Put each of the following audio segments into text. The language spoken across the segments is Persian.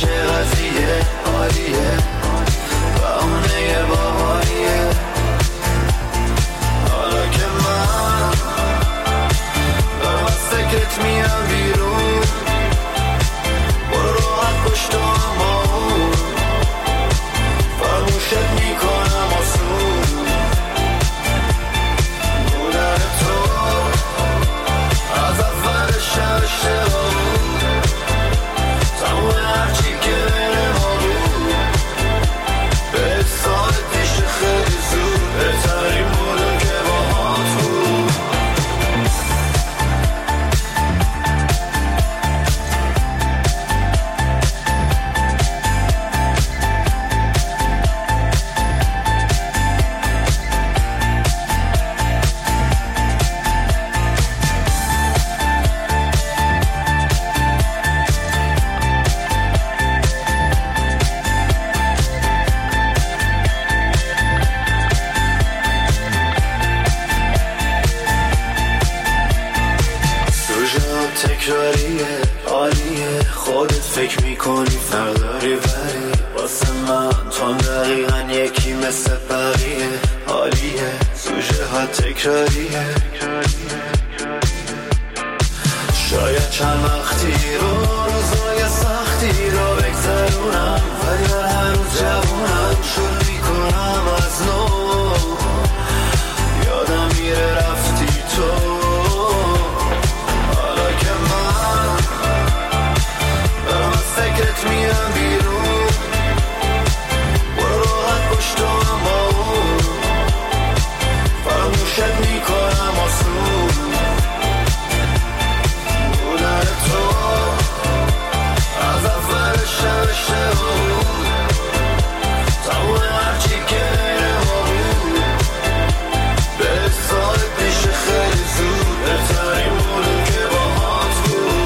قضیه عالیه بهونه باحالیه حالا که من دارم از فکرت میام بیرون برو راحت پشت همون فراموشت میکنم آسون بودن تو از اولش اشتباه بود تمام هرچی که بین ما بود به سال پیش خیلی زود بهترین بودم که باهات بود تکراریه عالیه خودت فکر میکنی فرق داری ولی واسه من تو دقیقا یکی مثل بقیه عالیه سوژه ها تکراریه شاید چند وقتی روزای سختی رو بگذرونم ولی من هر روز جوونم شروع میکنم از نو یادم میره رفتی تو فکرت میام بیرون برو راحت پشت همون فراموشت میکنم آسون بودن تو از اولش اشتباه بود تمام هرچی که بین ما بود به سال پیش خیلی زود بهترین بودم که باهات بود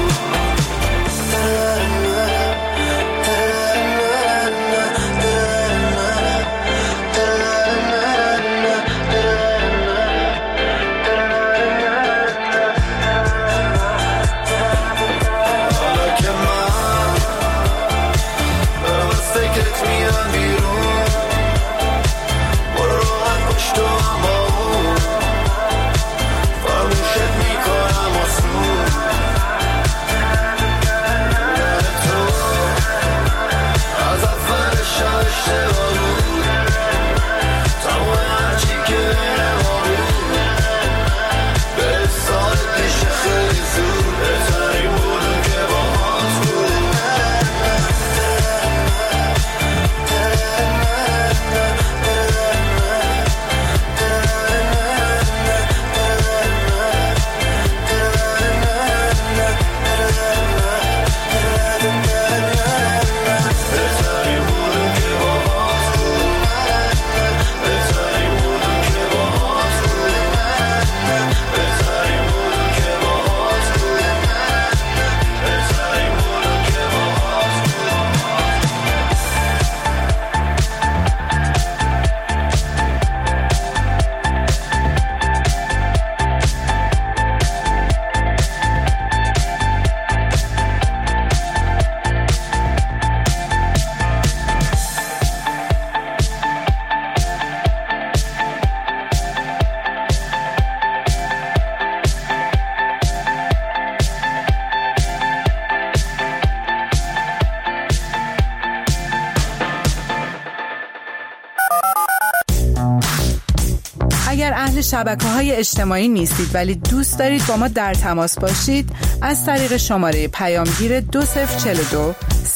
شبکه‌های اجتماعی نیستید ولی دوست دارید با ما در تماس باشید از طریق شماره پیامگیر 2042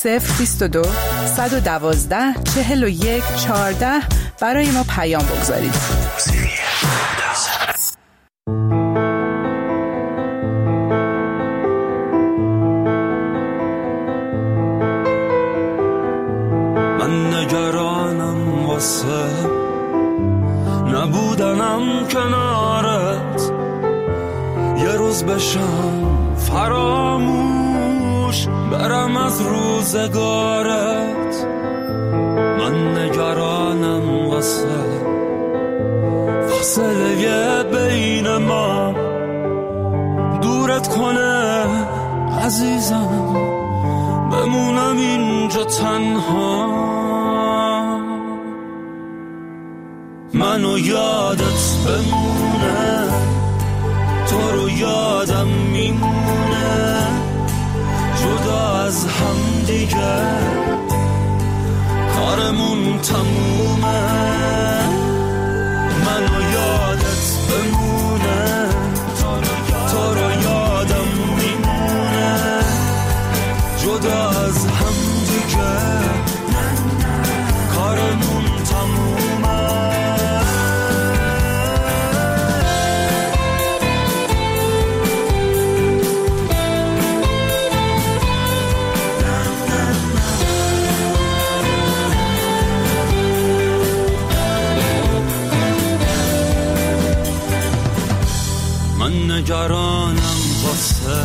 022 112 41 14 برای ما پیام بگذارید. من نگرانم واسه نبودنم کنارت یه روز بشم فراموش برم از روزگارت من نگرانم واسه فاصله بین ما دورت کنه عزیزم بمونم اینجا تنها. منو یادت بمونه، تو رو یادم میمونه، جدا از هم دیگه کارمون تمومه. منو یادت بمونه، تو رو یادم میمونه، جدا از هم دیگه کارمون تمومه. من نگرانم واسه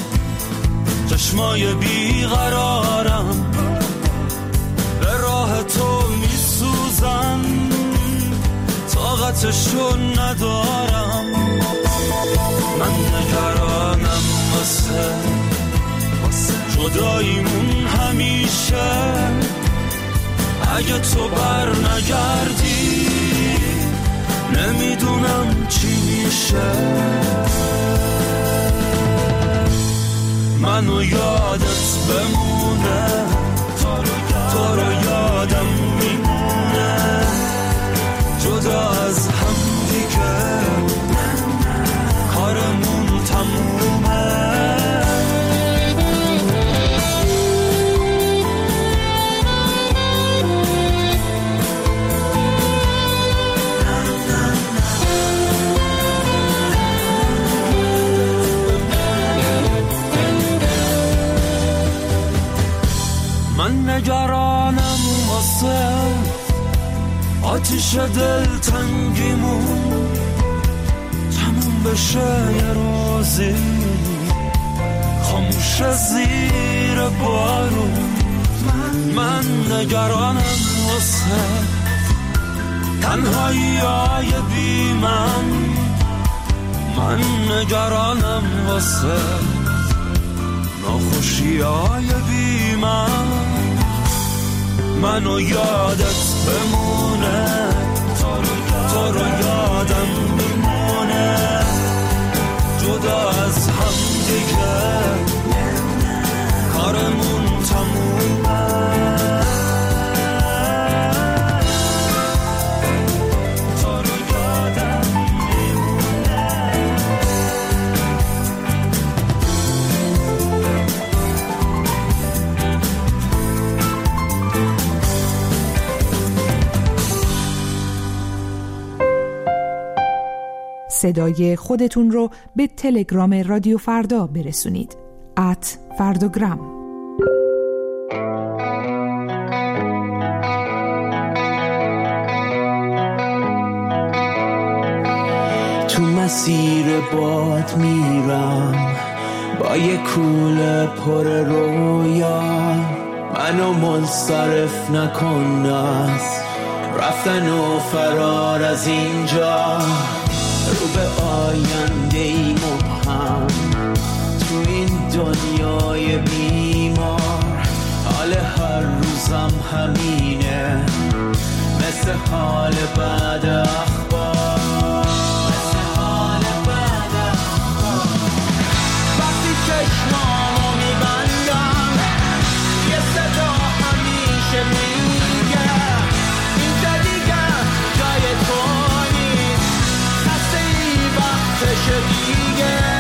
چشمای بیقرارم، به راه تو میسوزم، طاقتشو ندارم. من نگرانم واسه جداییمون همیشه، اگه تو بر نگردی نمیدونم چی میشه. منو یادت بمونه، تو رو یادم میمونه، جدا از هم دیگه کارمون تمومه. من نگرانم واسه آتیش دلتنگیمون تموم بشه یه روزی، خاموش زیر بارون. من نگرانم واسه تنهایی های بی من نگرانم واسه ناخوشی های بی منو یادت بمونه، تو رو یادم میمونه، جدا از هم دیگه کارمون تمومه. صدای خودتون رو به تلگرام رادیو فردا برسونید. @فرداگرام. تو مسیر باد میرم با یه کوله پر رویا، منو منصرف نکن از رفتن و فرار از اینجا، رو به آینده ای مبهم تو این دنیای بیمار. حال هر روزم همینه، مثل حال بعد اخبار، مثل حال بعد اخبار. وقتی چشمامو میبندم یه صدا همیشه میگه اینجا دیگه جای تو نیست، خسته ای وقتش دیگه.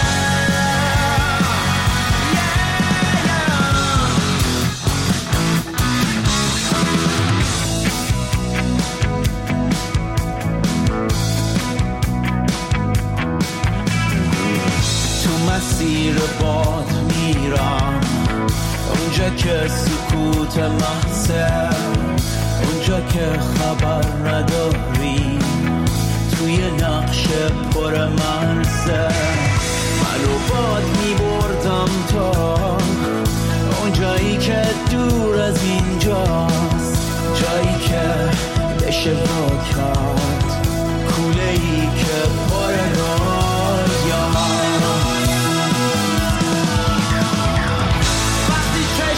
مسیر باد میرم اونجا که سکوت محضه، اونجا که خبر نداری توی نقش پر مرزه. منو باد میبردم تا اونجایی که دور از اینجاست، جایی که بشه با کرد کوله‌ای که پر رویا. وقتی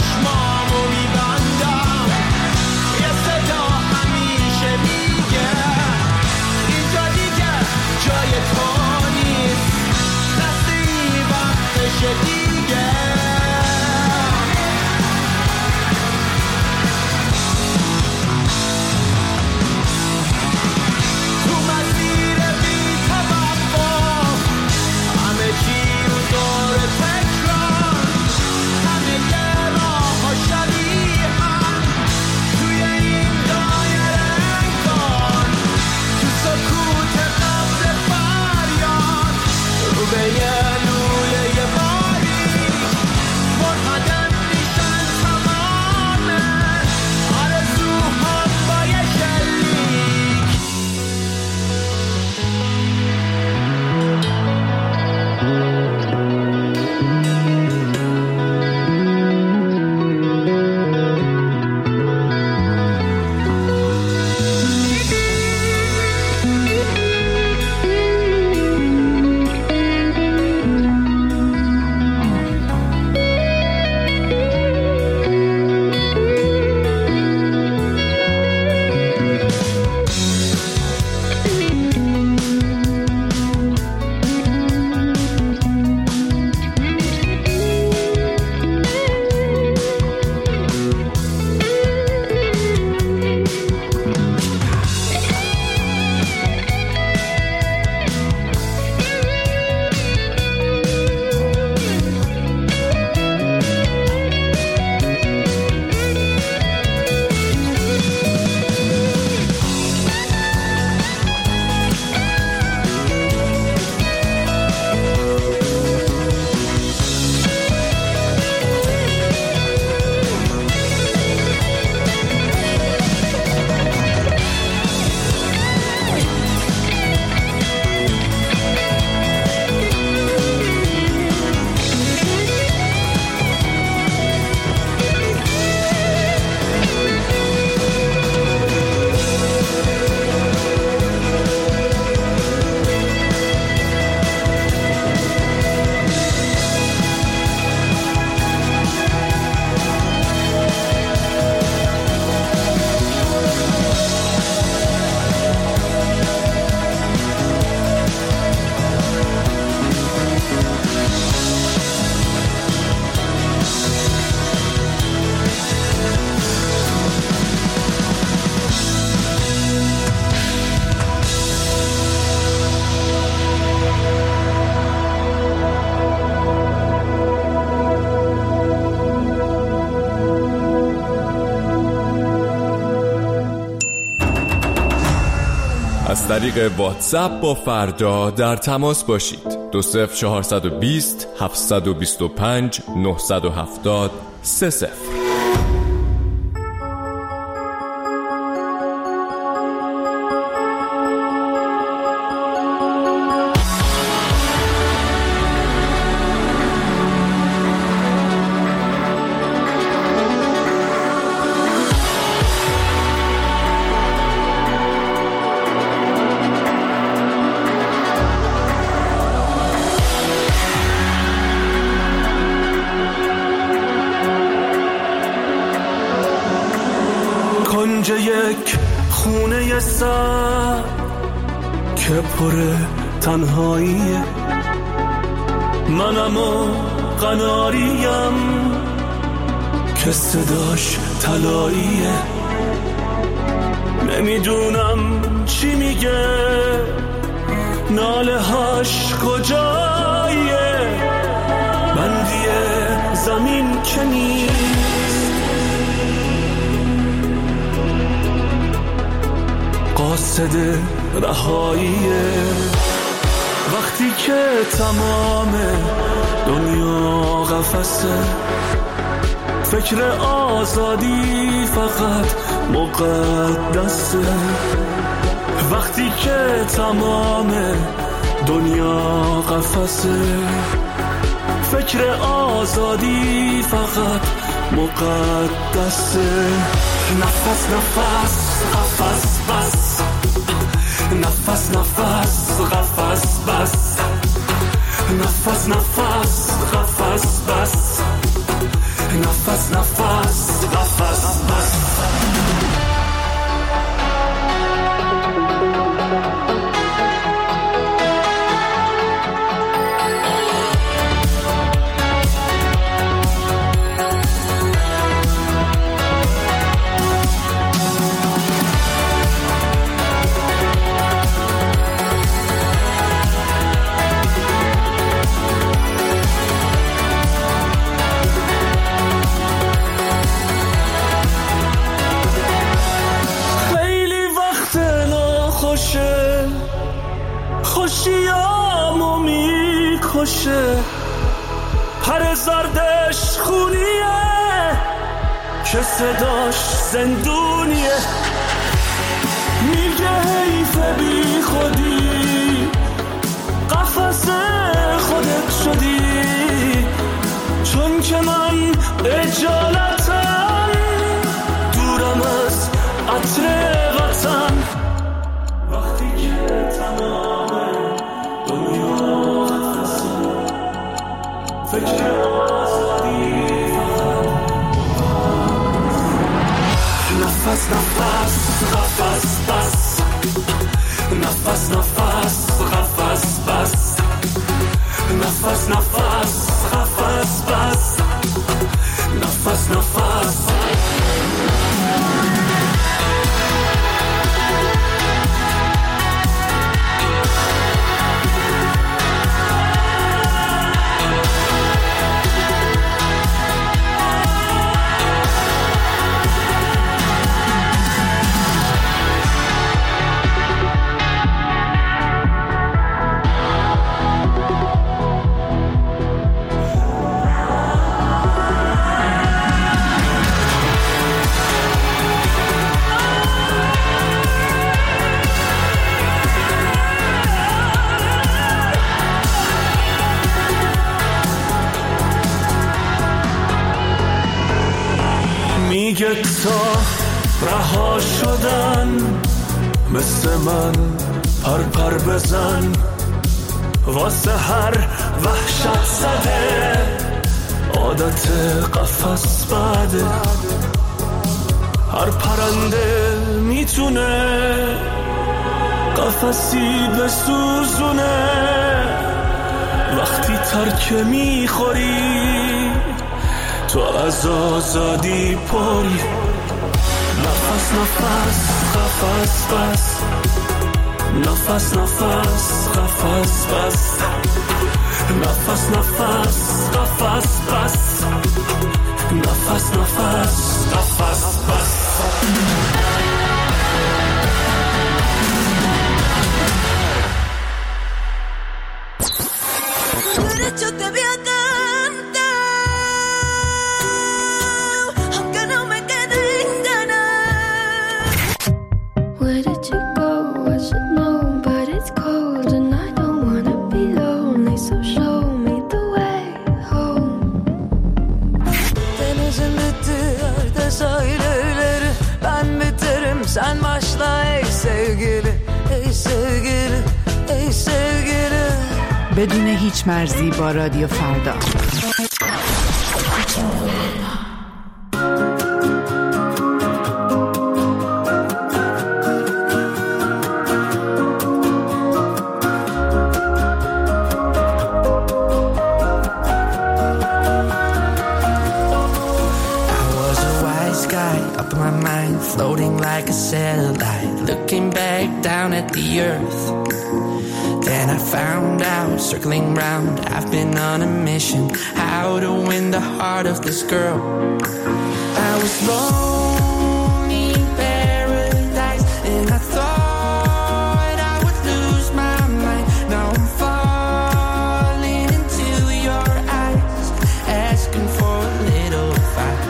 از طریق واتساپ با فردا در تماس باشید. 20420 725 970 30. کنج یک خونه سر که پر تنهاییه، منم و قناریم که صداش طلاییه. نمیدونم چی میگه، ناله هاش کجاییه، بندی زمین که نیست، قاصد رهاییه. وقتی که تمام دنیا قفسه، فکر آزادی فقط مقدسه. وقتی که تمام دنیا قفسه، فکر آزادی فقط مقدسه. نفس نفس قفس بس، نفس نفس قفس بس، نفس نفس قفس بس، نفس نفس قفس بس. خوشیامو میکشه، پر زردش خونیه که صداش زندونیه. میگه حیف بی خودی، قفس خودت شدی، چون که من اجالتم، دورم از عطر وطن. وقتی که تمام دنیا قفسه، فکر آزادی نفس نفس قفس بس، نفس نفس قفس بس، نفس نفس قفس بس، نفس نفس. میگه تا رها شدن مثل من پر بزن، واسه هر وحشت زده عادت قفس بده. هر پرنده میتونه قفسی بسوزونه، وقتی ترک میخوری تو از آزادی پری. نفس نفس قفس بس، نفس نفس قفس بس، نفس نفس قفس بس، نفس نفس قفس بس. sen başla ey sevgili, ey sevgili, ey sevgili. بدون هیچ مرزی با رادیو فردا. Floating like a satellite, looking back down at the earth. Then I found out, circling round, I've been on a mission, how to win the heart of this girl. I was lonely in paradise, and I thought I would lose my mind. Now I'm falling into your eyes, asking for a little advice.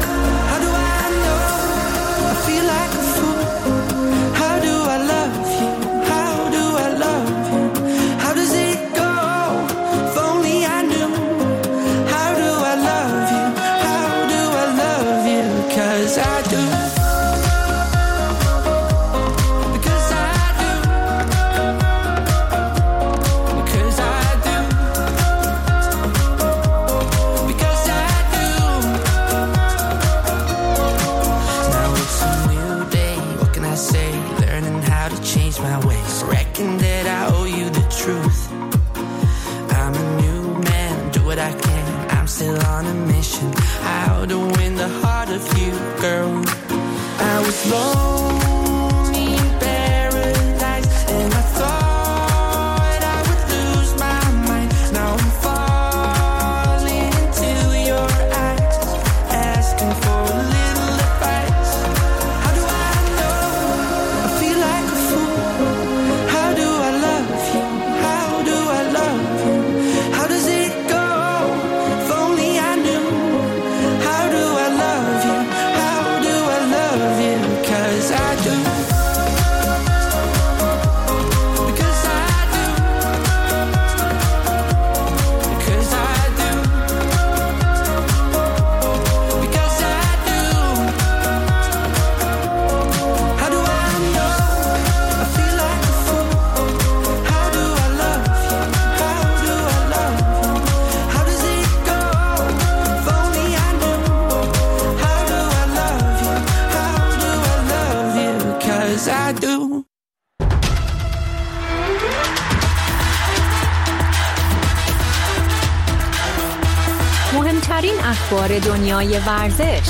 مهمترین اخبار دنیای ورزش،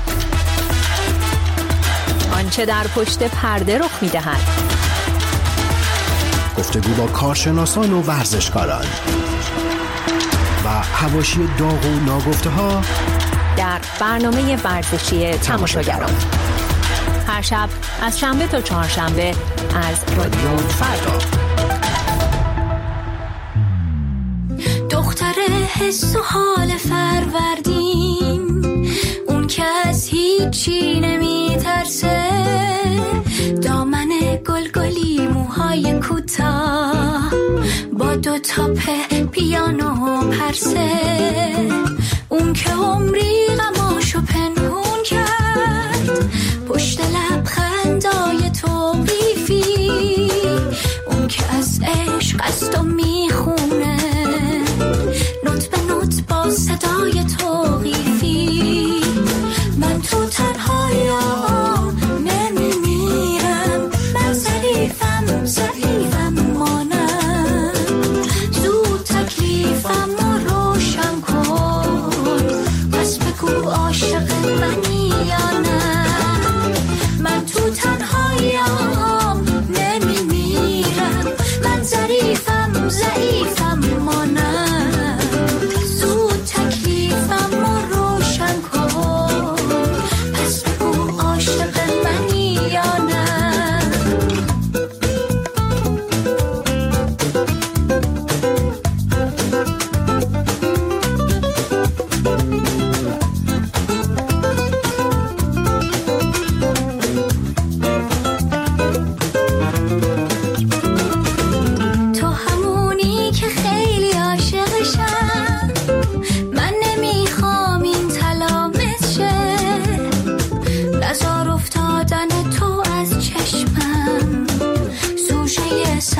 آنچه در پشت پرده رخ می‌دهد، گفتگو با کارشناسان و ورزشکاران و حواشی داغ و ناگفته‌ها در برنامه ورزشی تماشاگران، هر شب از شنبه تا چهارشنبه از رادیو فردا. دختر حس و حال فروردین، اون که از هیچی نمی ترسه، دامن گلگلی موهای کوتاه با دو تاپ پیانو پرسه، اون که عمری غماشو پنهون کرد پشت لبخندای توقیفی، اون که از عشق است و میخونه نوت به نوت با صدای توقیفی. من تو تنهایی‌ام نمیمیرم، من ضعیفم مانم، زود تکلیفم رو روشن کن، پس بگو عاشق منی یا نه. من تو تنهایی‌ام نمیمیرم، من ضعیفم مانم، زود تکلیفم رو روشن کن، پس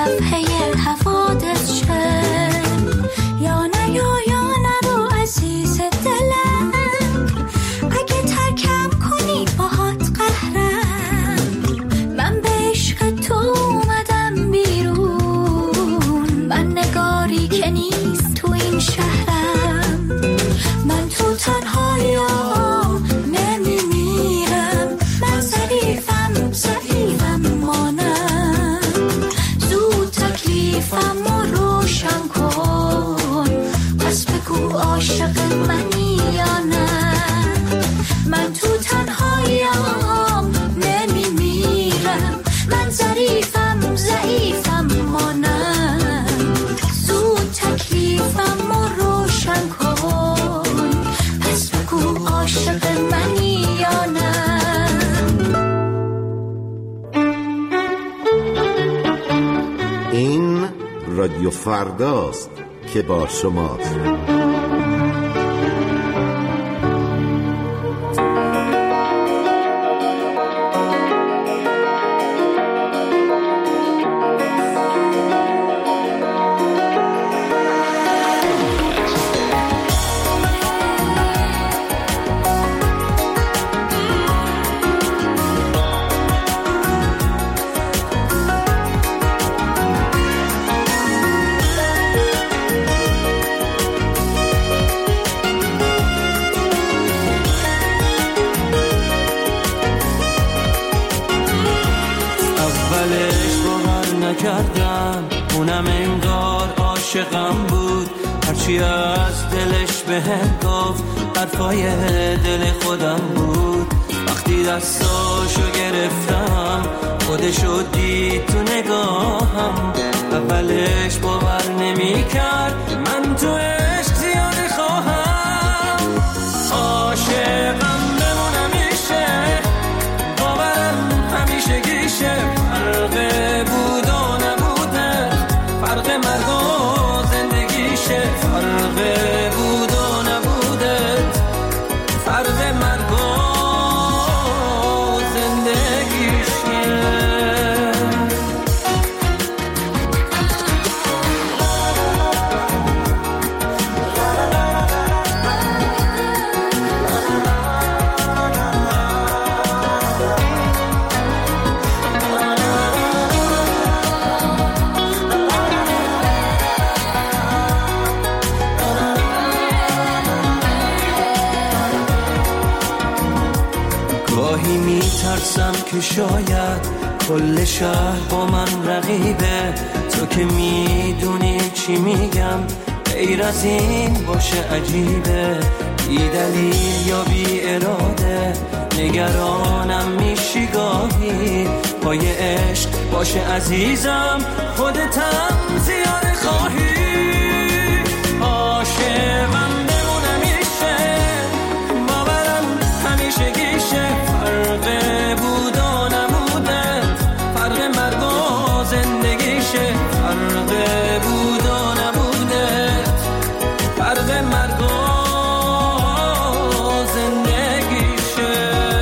صفحه حوادث شه. یا نه یا نرو عزیز دلم، اگه ترکم کنی باهات قهرم. من به عشق تو اومدم بیرون، من نگاری که نیست تو این شهرم. من تو تنهاییام نمیمیرم، من ضعیفم مانم. زود تکلیفم رو روشن کن، پس بگو عاشق منی یا نه. من تو تنهاییام نمیمیرم، من ضعیفم مانم. زود تکلیفم رو روشن کن، پس بگو عاشق منی یا نه. این رادیو فرداست که با شماست. کردم اونم انگار عاشقم بود، هرچی از دلش بهم گفت حرفای دل خودم بود. وقتی دستاشو گرفتم خودشو دید تو نگاهم، اولش باور نمی کرد من تو عشق زیاده خواهم. عاشقم بمونم میشه، باورم همیشه گیشه. فرق بود و نبوده، فرق مرگ و زندگیشه. فرق بود و نبوده، فرق مرگ و زندگیشه. گاهی میترسم که شاید کل شهر با من رقیبه، تو که میدونی چی میگم غیر از این باشه عجیبه. بی دلیل یا بی اراده نگرانم میشی گاهی، پای عشق باشه عزیزم خودتم زیاده خواهی. عاشقم بمونم میشه، باورم همیشه گیشه. فرق بود و نبوده، فرق مرگ و زندگیشه. فرق بود و نبوده، فرق مرگ و زندگیشه.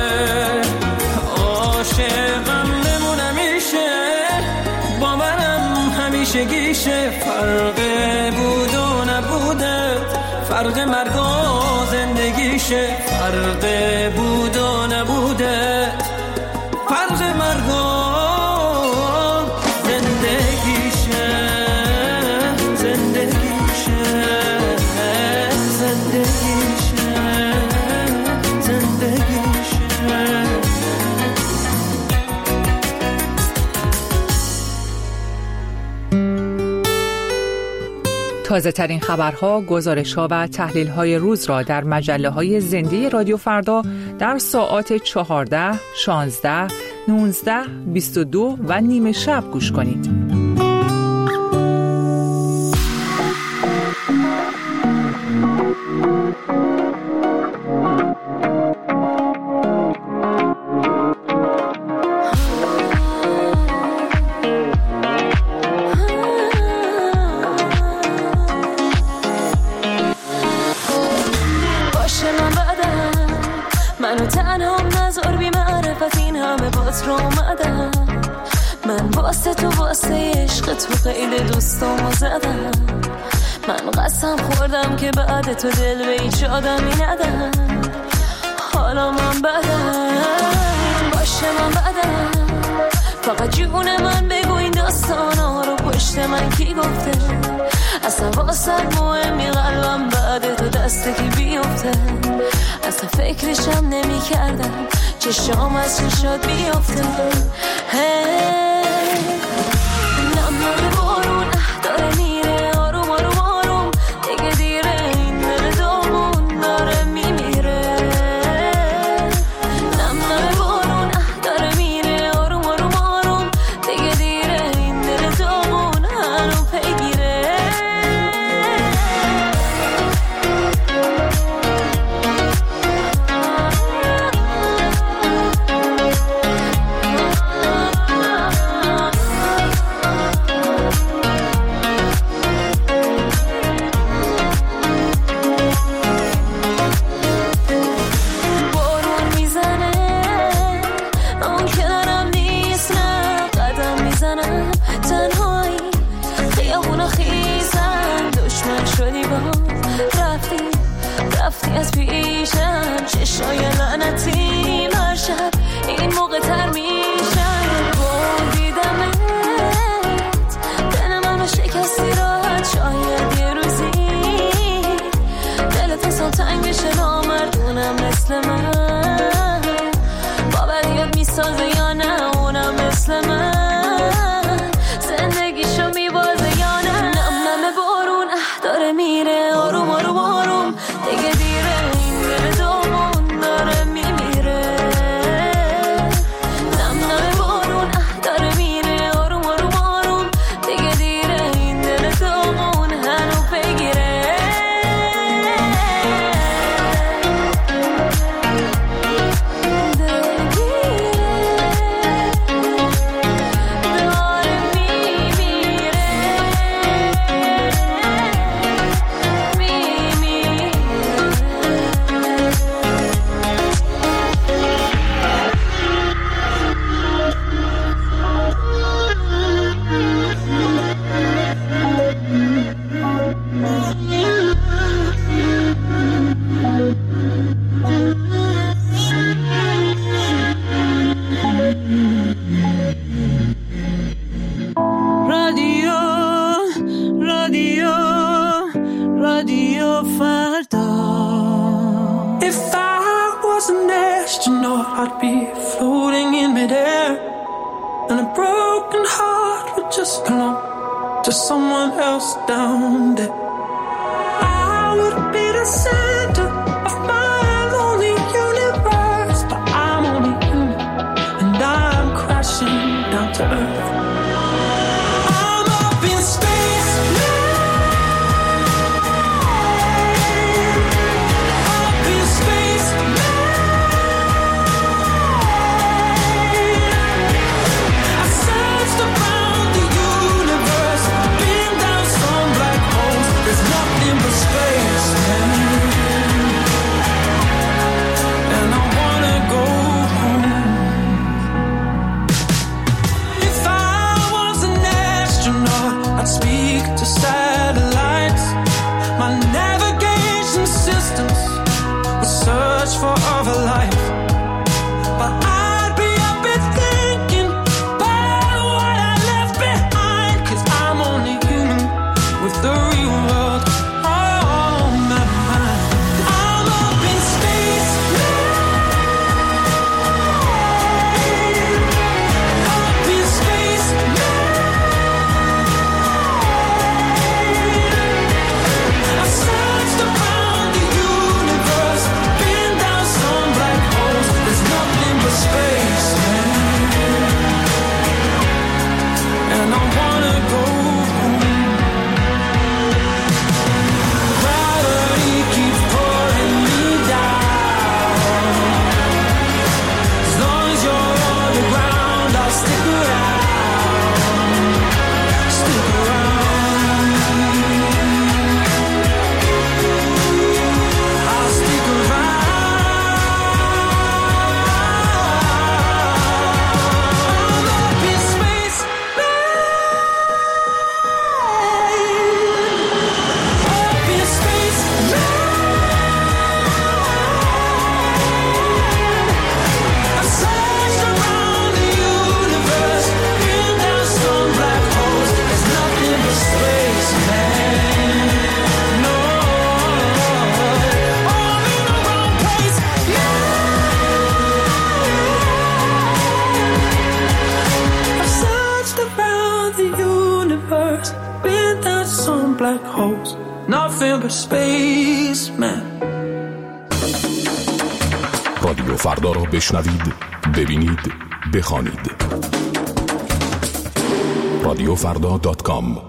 عاشقم بمونم میشه، باورم همیشه گیشه. فرق بود و نبوده، فرق مرگ و زندگیشه. فرق بود و نبوده، فرق مرگ و زندگیشه. زندگیشه زندگیشه زندگیشه. تازه ترین خبرها، گزارش‌ها و تحلیل‌های روز را در مجله‌های زنده رادیو فردا در ساعات 14، 16، 19، 22 و نیمه شب گوش کنید. من واسه تو واسه عشق تو خیلی دوستامو زدم. من قسم خوردم که بعد تو دل به هیچ آدمی ندم. حالا من بدم باشه، من بدم. فقط جون من بگو این داستانا رو پشت من کی گفته؟ اصلا واسه مهمی قلبم بعد تو دسته کی بیفته؟ اصلا فکرشم نمی کردم چشام از چشات بیفته. نم نم بارون داره میره آروم آروم آروم، دیگه دیره این دل دامون داره میمیره. نم نم بارون داره میره آروم آروم آروم، دیگه دیره این دل دامون هنو پیگیره. رفتی از پیشم، چشای لعنتی هر شب این موقع تر میشن. دیدمت دل من شکستی راحت، شاید یه روزی دلت اصلا تنگ بشه نامردونم مثل من. باوریت میسازه یا نه اونم مثل من، زندگیشو میبازه یا نه. نم نم بارون داره میره آروم آروم آروم، دیگه دیره این دل دامون داره میمیره. نم نم بارون داره میره آروم آروم آروم، دیگه دیره این دل دامون هنو پیگیره. رادیو فردا. If I was an astronaut, I'd be floating in midair, and a broken heart would just belong to someone else down there. I would be the center of my lonely universe, but I'm only human, and I'm crashing down to earth. I'm up in space now. Nothing but space, man. black holes, nothing but space, man. رادیو فردا رو بشنوید، ببینید، بخوانید. رادیوفردا.com.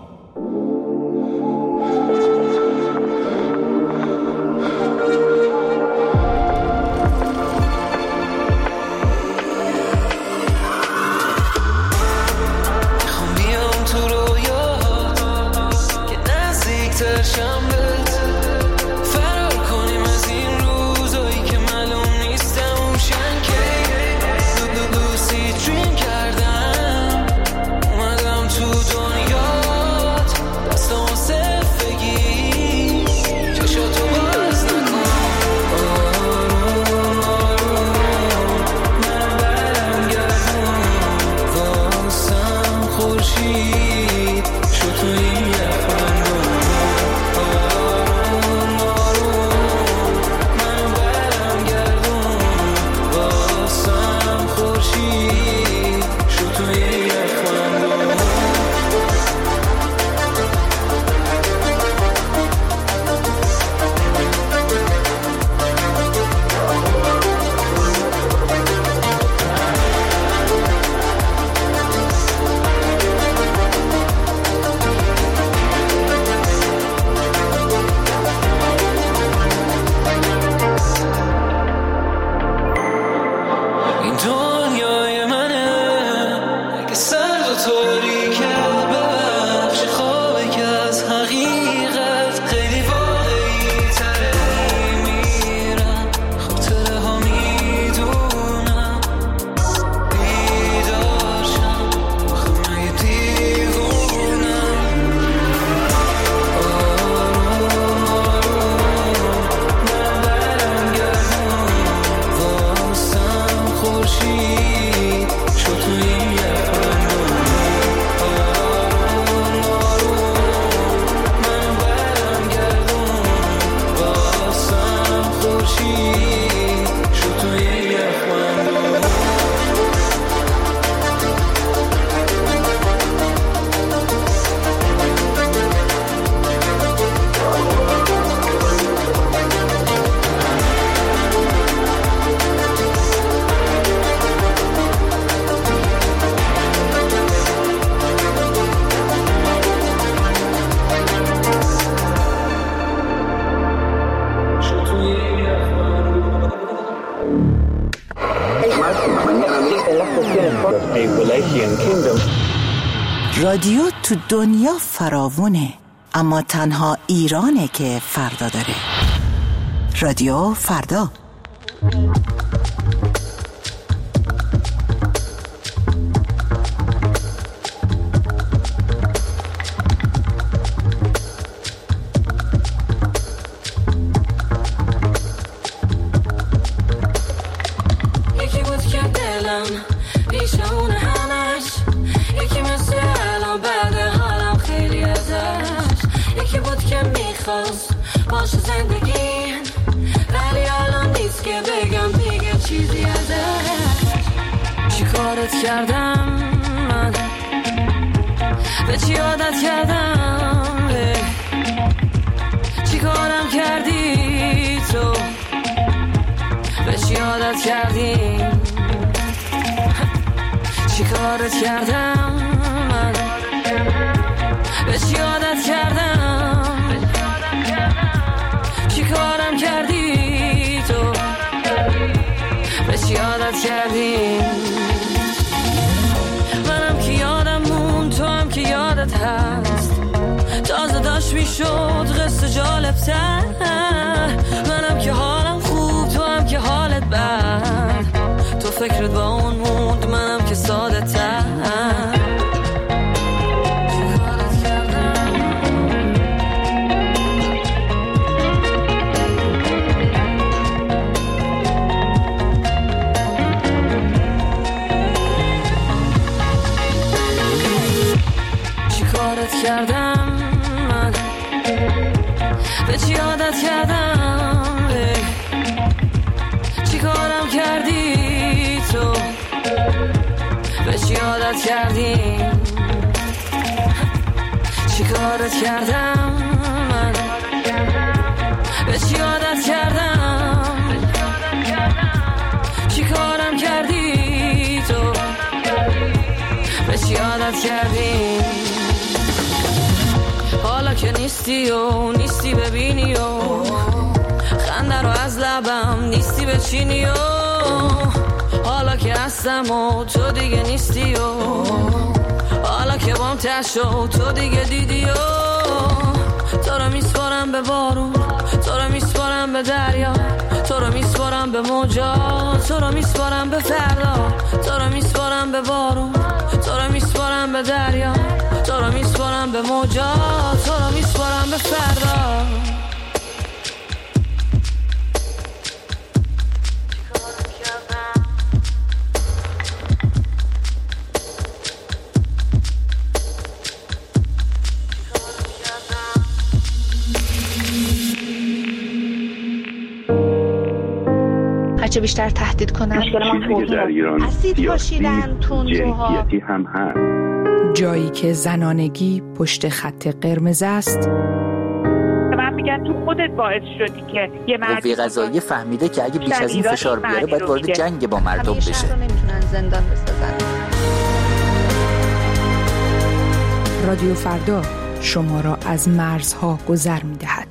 رادیو تو دنیا فراوونه، اما تنها ایرانه که فردا داره. رادیو فردا. باشه زندگی ولی الان نیست که بگم دیگه چیزی ازش. چی کارت کردم من، به چی عادت کردم، چی کارم کردی تو، به چی عادت کردی، چی کارت کردم من، به چی عادت کردم، چی کارم کردی تو، به چی عادت کردی. منم که یادم مون، تو هم که یادت هست، تازه داشت میشد قصه جالب تر. منم که حالم خوب، تو هم که حالت بد، تو فکرت با اون موند، منم که ساده تر. کردم من، به چی عادت کردم، چی کارم کردی تو، به چی عادت کردی، چی کارت کردم من، به چی عادت کردم، چی کارم کردی تو، به چی عادت کردی. حالا که نیستی و نیستی ببینی و خنده رو از لبم نیستی بچینی و حالا که هستم و تو دیگه نیستی و حالا که بام تشو تو دیگه دیدی و تو رو میسپارم به بارون، تو رو میسپارم به دریا، تو رو میسپارم به موجا، تو رو میسپارم به فردا، تو رو میسپارم به بارون، تو رو میسپارم به دریا، تو رو میسپارم به موجا، تو رو میسپارم به فردا. هرچه بیشتر تهدید کنن در ایران اسید پاشیدن تندروها هم هست. جایی که زنانگی پشت خط قرمز است. من میگن تو خودت باعث شدی که یه قوه قضاییه فهمیده که اگه بیش از این فشار بیاره باید وارد جنگ با مردم بشه. رو نمیتونن زندان بسازن. رادیو فردا شما را از مرزها گذر می‌دهد.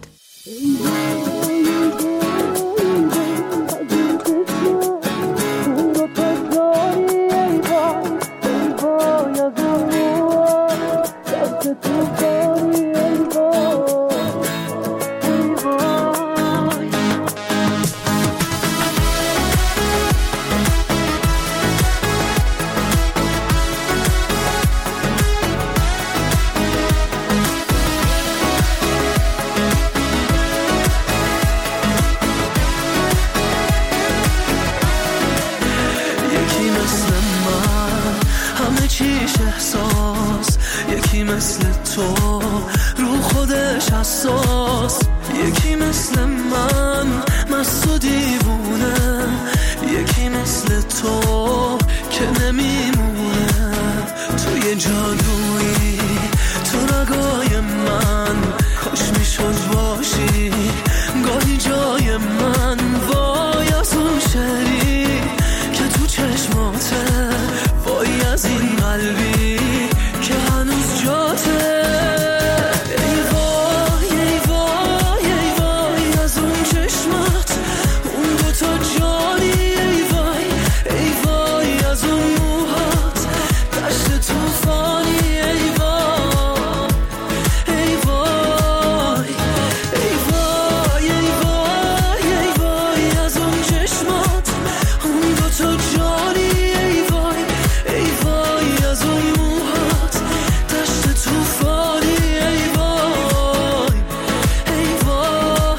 احساس یکی مثل تو رو خودش حساس، یکی مثل من مست و دیوونه، یکی مثل تو که نمیمونه. توی جادویی تو رگای من کاش میشد باشی گاهی جای من. وای از اون شعری که تو چشماته، وای از این قلبی که هنوز جاته. ای وای ای وای ای وای از اون چشمات، اون دوتا جانی. ای وای ای وای از اون موهات، دشت توفانی. ای وای ای وای ای وای ای وای ای وای از اون چشمات، اون دوتا جانی. ای وای ای وای از اون موهات، دشت توفانی. ای وای ای وای.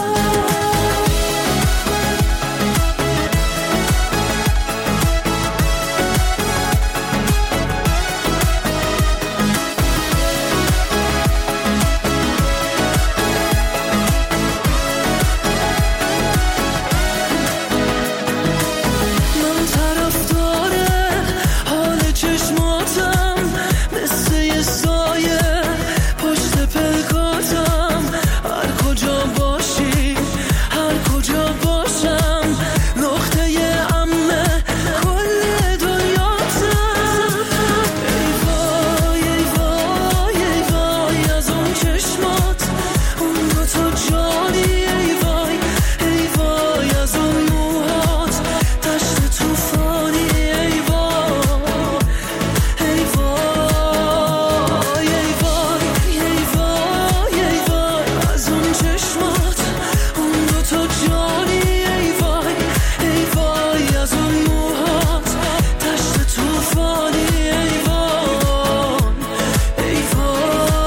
من طرفدار حال چشماتم، مثل یه سایه پشت پلکاتم. هر کجا باشی هر کجا باشم، نقطه امن کل دنیاتم. ای وای ای وای ای وای از اون چشمات، اون دوتا جانی. ای وای ای وای از اون موهات، دشت توفانی. ای وای ای وای ای وای ای وای ای وای از اون چشمات، اون دوتا جانی. ای وای ای وای از اون موهات، دشت توفانی. ای وای ای وای.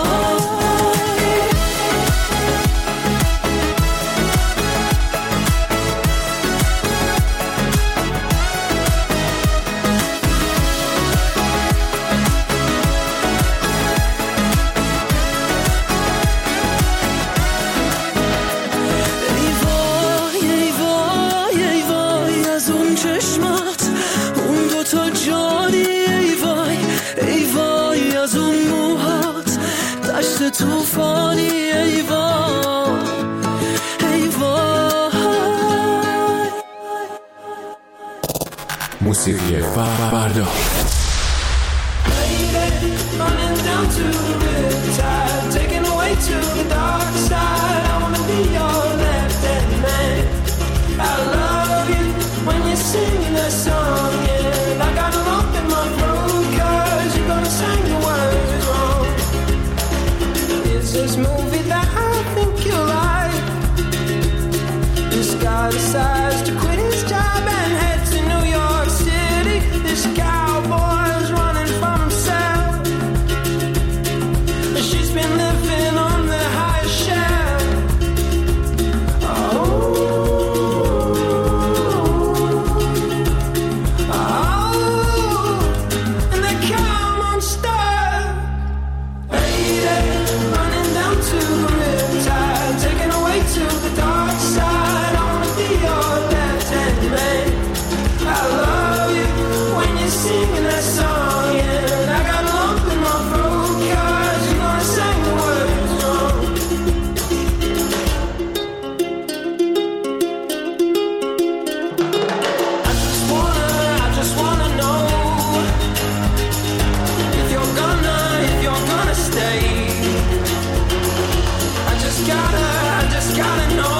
ای وای ای وای ای وای از اون چشمات، اون دوتا جانی. ای وای ای وای از اون موهات، دشت طوفانی ای وای ای وای. موسیقی فردا. Running down to the riptide, taken away to the dark side. I wanna be your left-hand man. I love you when you're singing that song, yeah. I got a lump in my throat 'cause you're gonna sing the words wrong. It's this movie that I think you like. This guy decides to quit his job and head to New York City. This cowboy's running from himself. She's been living on the highest shelf. Oh, and they come unstuck. Lady, running down to the riptide, taken away to the dark side. I wanna be your left-hand man. I love you when you're singing that song, yeah. I got a lump in my throat 'cause you're gonna sing the words wrong. I just wanna know if you're gonna stay. I just gotta know.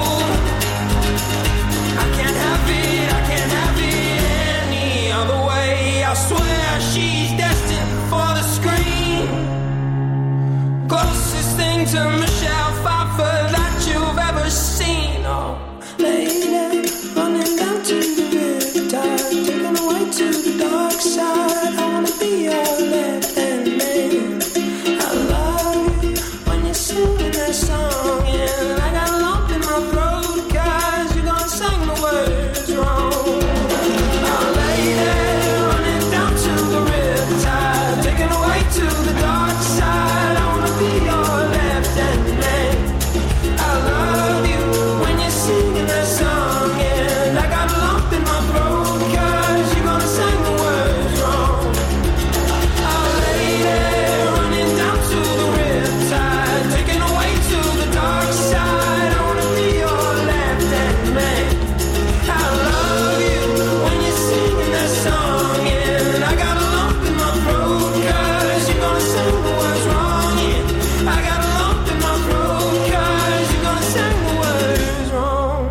I can't have it any other way. I swear she's destined for the screen. Closest thing to Michelle Pfeiffer that you've ever seen. Oh, lady, running down to the riptide, taken away to the dark side. I wanna be your left-hand man. I love you when you're singing that song, yeah. I got a lump in my throat 'cause you're gonna sing the words wrong. Oh, lady, running down to the riptide, taken away to the dark side. I wanna be your left-hand man. I love you when you're singing that song, yeah. I got a lump in my throat 'cause you're gonna sing the words wrong. Oh, lady, running down to the riptide, taken away to the dark side. I wanna be your left-hand man. I love you when you're singing that song, yeah. I got a lump in my throat 'cause you're gonna sing the words wrong, yeah. I got a lump in my throat 'cause you're gonna sing the words wrong.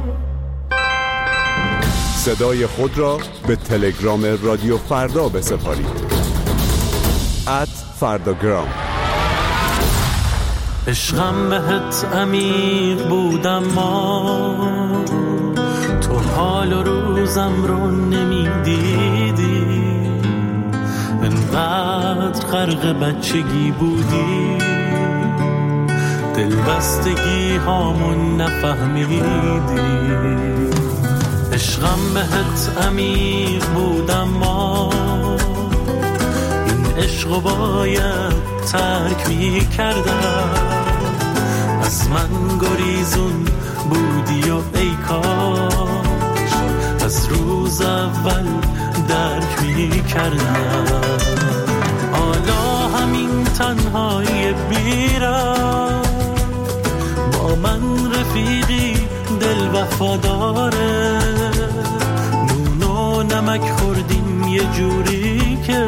صدای خود را به تلگرام رادیو فردا بسپارید. @فرداگرام. عشقم بهت عمیق بودم ما، تو حال و روزم رو نمیدیدی. انقدر غرق بچگی بودی، دلبستگی هامون نفهمیدی. عشقم بهت عمیق بودم ما، این عشقو باید ترک می کردم. از من گریزون بودی و ای کاش از روز اول درک می کردم. حالا همین تنهایی بیرم، با من رفیقی دل وفاداره. نون و نمک خوردیم یه جوری که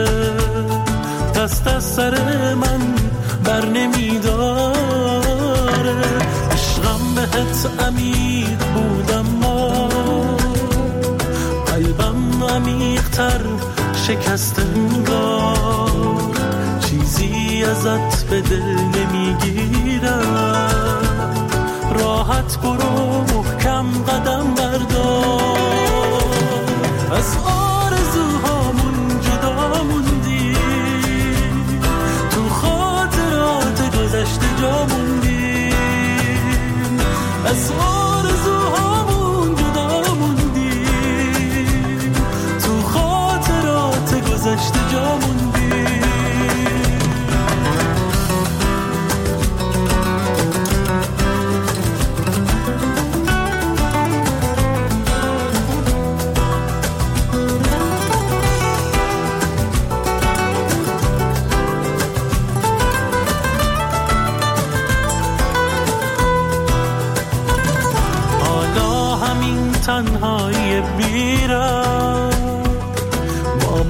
دست از سر من بر نمیداره. عشقم بهت عمیق بودم ما، قلبم عمیق‌تر شکست انگار. چیزی ازت به دل نمیگیرم، راحت برو محکم قدم بردار. از آرزوهامون جدا موندی، تو خاطرات گذشته جا موندی. از آرزوهامون جدا موندی، تو خاطرات گذشته جا موندی.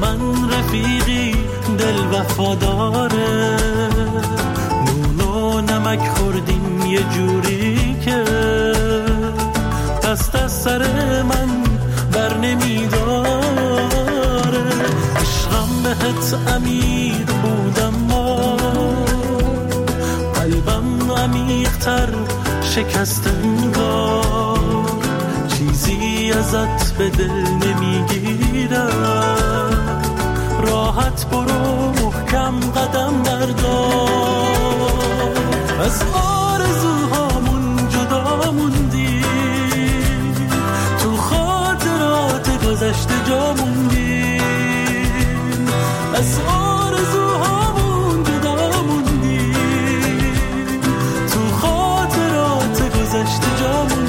من رفیقی دل وفاداره، نون و نمک خوردیم یه جوری که دست از سر من بر نمیداره. عشقم بهت امیر بودم ما، قلبم عمیق‌تر شکست انگار، چیزی ازت به دل نمیگیرم، راحت برو محکم قدم بردار. از آرزوهامون جدا موندی، تو خاطرات گذشته جا موندی، از آرزوهامون جدا موندی، تو خاطرات گذشته جا موندی.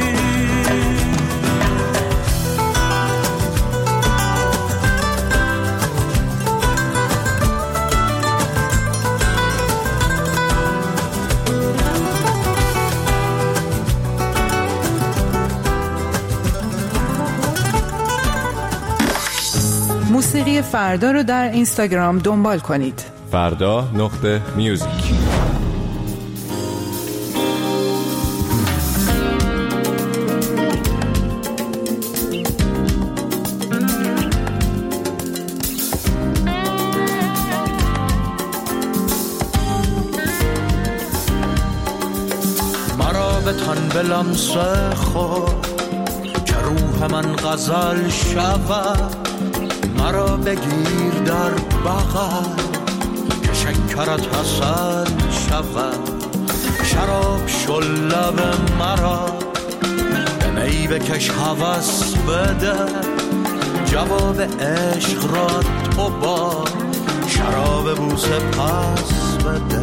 موسیقی فردا رو در اینستاگرام دنبال کنید. فردا.music. مرا به تن به لمس خود که روح من غزل شود، مرا بگیر در بغل که شکرت حسن شود، شراب شل لب مرا به می بکش هوس بده، جواب عشق را تو با شراب بوسه پس بده.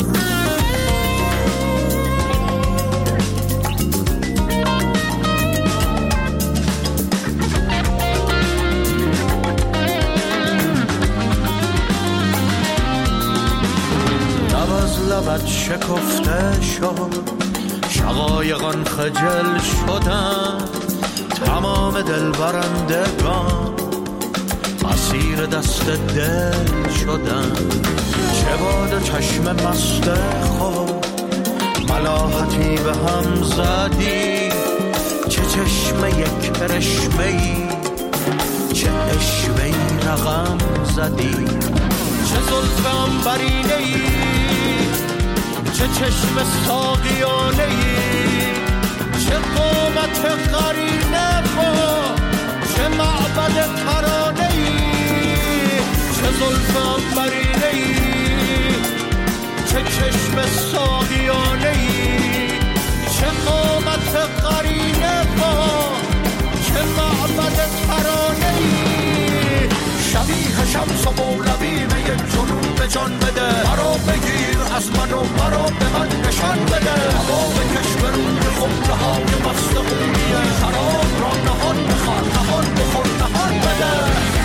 لبت شکفته شد، شقایقان خجل شدن، تمام دل برندگان اسیر دست دل شدن. چه باد چشم مست خود ملاحتی به هم زدی، چه چشم یک کرشمه‌ای، چه اشوه‌ای رقم زدی، چه زلف عنبرینه‌ای، چه چشم ساقیانه‌ای، چه قامت قرینه با چه معبد ترانه‌ای، چه زلف عنبرینه‌ای، چه چشم ساقیانه‌ای، چه قامت قرینه با چه معبد ترانه‌ای. شبیه شمس و مولوی یک جنون به جان بده، مرا بگیر از من و مرا به من نشان بده، هوا بکش به روی خمره های مست خونیه، شراب را نهان بخور نهان بخور نهان بده.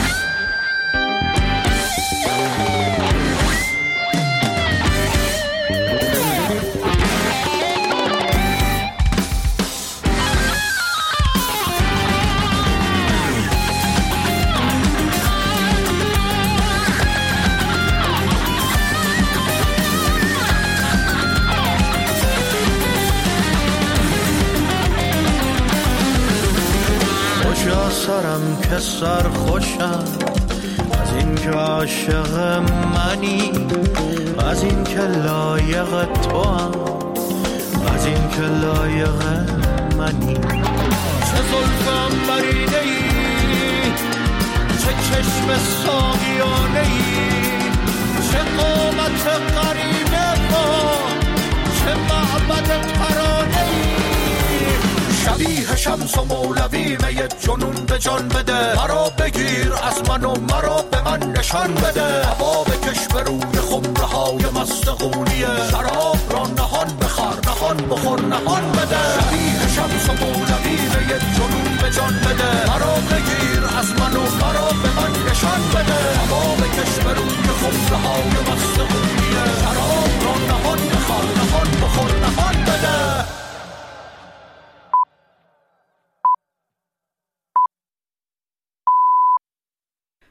سرم که سر خوشم از این که عاشق منی، از این که لایق تو هم، از این که لایق منی. چه زلف عنبرینه‌ای، چه چشم ساقیانه‌ای، چه قامت قرینه با چه معبد ترانه‌ای. شبیه شمس و مولوی می جنون به جان بده، مرا بگیر از من و مرا به من نشان بده، هوا بکش به روی خمره های مست خونیه، شراب را نهان بخور نهان بخور نهان بده. شبیه شمس و مولوی می جنون به جان بده، مرا بگیر از من و مرا به من نشان بده، هوا بکش به روی خمره های مست